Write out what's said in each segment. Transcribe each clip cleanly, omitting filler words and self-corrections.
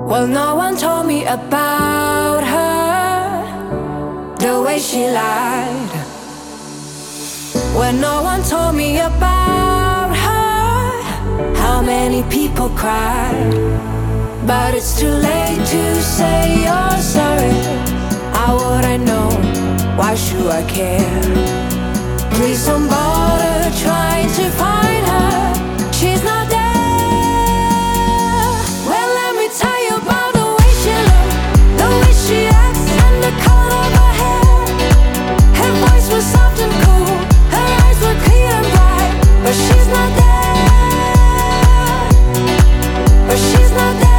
Well, no one told me about her, the way she lied. When no one told me about her, how many people cried. But it's too late to say you're sorry. How would I know? Why should I care? Please don't bother trying to find her. She's not there. Well, let me tell you about the way she looks, the way she acts, and the color of her hair. Her voice was soft and cool, her eyes were clear and bright. But she's not there. But she's not there.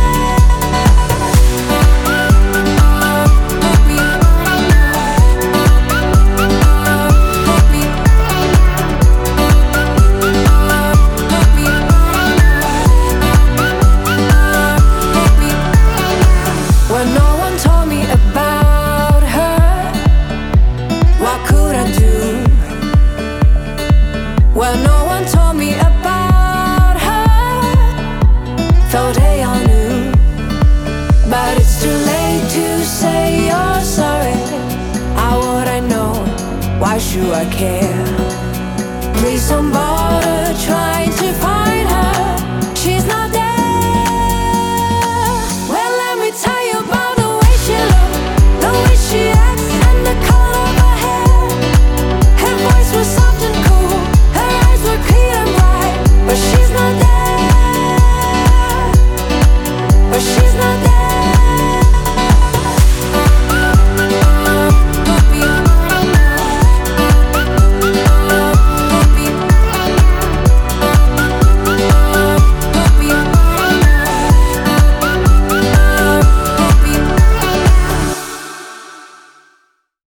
Well, no one told me about her, thought they all knew. But it's too late to say you're sorry. How would I know? Why should I care? Please don't bother trying to find